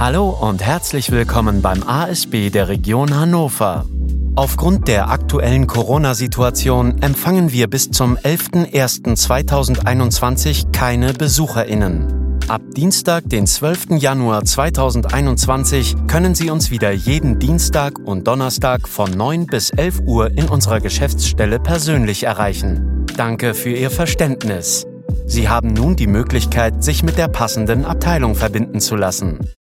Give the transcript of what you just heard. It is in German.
Hallo und herzlich willkommen beim ASB der Region Hannover. Aufgrund der aktuellen Corona-Situation empfangen wir bis zum 11.01.2021 keine BesucherInnen. Ab Dienstag, den 12. Januar 2021, können Sie uns wieder jeden Dienstag und Donnerstag von 9 bis 11 Uhr in unserer Geschäftsstelle persönlich erreichen. Danke für Ihr Verständnis. Sie haben nun die Möglichkeit, sich mit der passenden Abteilung verbinden zu lassen.